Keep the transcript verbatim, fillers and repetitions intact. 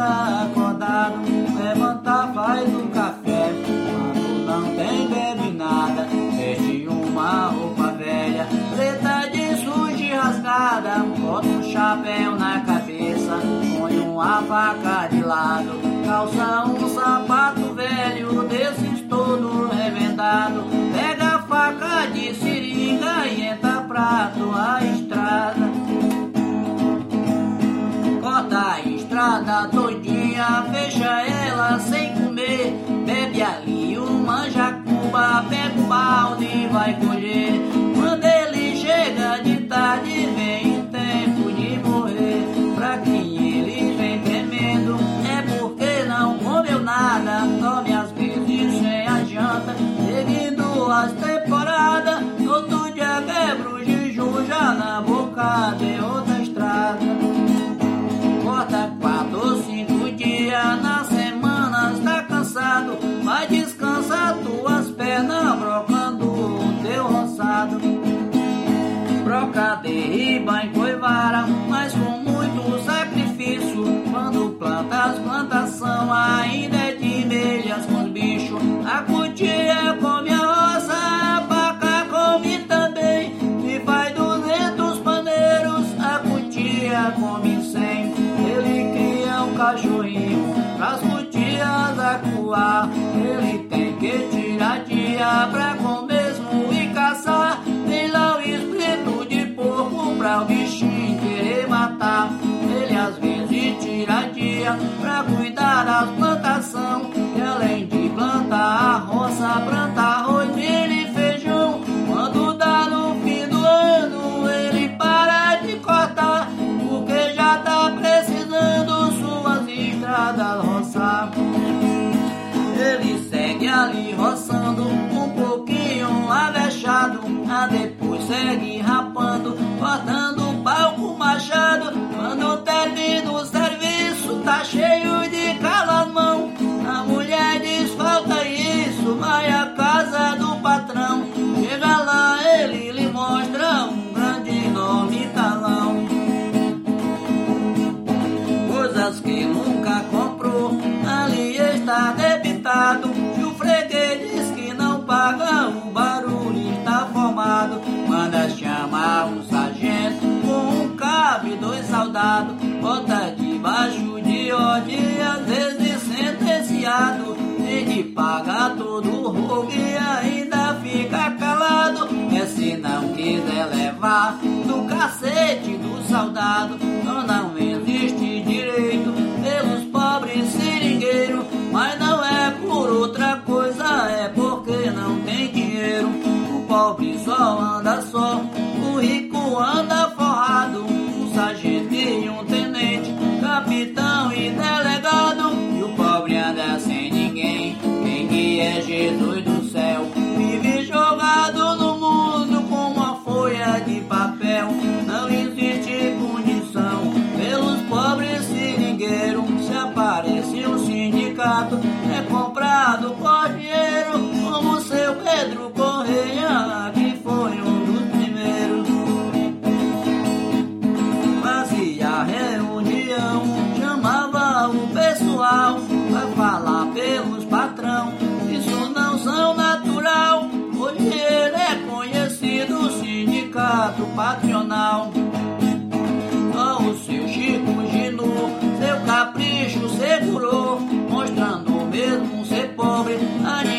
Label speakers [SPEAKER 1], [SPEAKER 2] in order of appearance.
[SPEAKER 1] dia acordado, levanta, faz um café. Quando não tem, bebe nada, veste uma roupa velha, preta de suja e rasgada, bota um chapéu na cabeça, põe uma faca de lado, calça um sapato velho, desses todo remendado, pega a faca de seringa e entra pra tua estrada. Corta a estrada todinha, fecha ela sem comer, bebe ali uma jacuba, pega o balde e vai colher. Quando ele chega de tarde, vem o tempo de morrer. Pra quem ele vem tremendo, é porque não comeu nada, come às vezes sem a janta, seguindo as temporadas, todo dia quebra o jejum, já na boca de outra estrada. Corta quatro ou cinco dias na semana, está cansado, vai descansar tuas pernas, brocando o teu roçado. Broca, derriba, encoivara, mas com muito sacrifício. Quando planta as plantação, ainda é de meias com os bichos. A cutia come a roça, a paca come também, e faz duzentos paneiros, a cutia come cem. Ele cria um cachorrinho pras cutias acuar, ele tem que tirar dia pra com mesmo e caçar. Tem lá o espírito de porco pra o bichinho querer matar. Ele às vezes tira dia pra cuidar das plantação, que além de plantar a roça, planta arroz, milho e feijão. Quando dá no fim do ano, ele para de cortar, porque já tá precisando suas estradas roçar. Ele segue ali roçando, um pouquinho avexado, a depois segue rapando, cortando o pau com machado. Quando termina o serviço, tá cheio de calamão, a mulher diz falta isso, vai à casa do patrão. Chega lá, ele lhe mostra um grande enorme talão, coisas que nunca comprou, ali está debitado. Se o freguês diz que não paga, o barulho está formado. Manda chamar um sargento com um cabo e dois soldados, bota debaixo de ordem e às vezes sentenciado. Ele paga todo o roubo e ainda fica calado. É se não quiser levar do cacete do soldado, então não existe direito pelos pobres seringueiros. Mas não é por outra coisa, é porque não tem dinheiro. O pobre só anda só, o rico anda forrado. Um sargento e um tenente, capitão e delegado, e o pobre anda sem ninguém. Quem que é Jesus do céu? Vive jogado no mundo como uma folha de papel. Não existe condição pelos pobres seringueiros. Se aparecer um sindicato, é comprado por dinheiro, como seu Pedro Correia, que foi um dos primeiros. Fazia reunião, chamava o pessoal pra falar pelos patrão, isso não são natural. Hoje ele é conhecido sindicato patronal. Só o seu Chico Ginu, seu capricho segurou, mostrando mesmo ser pobre, a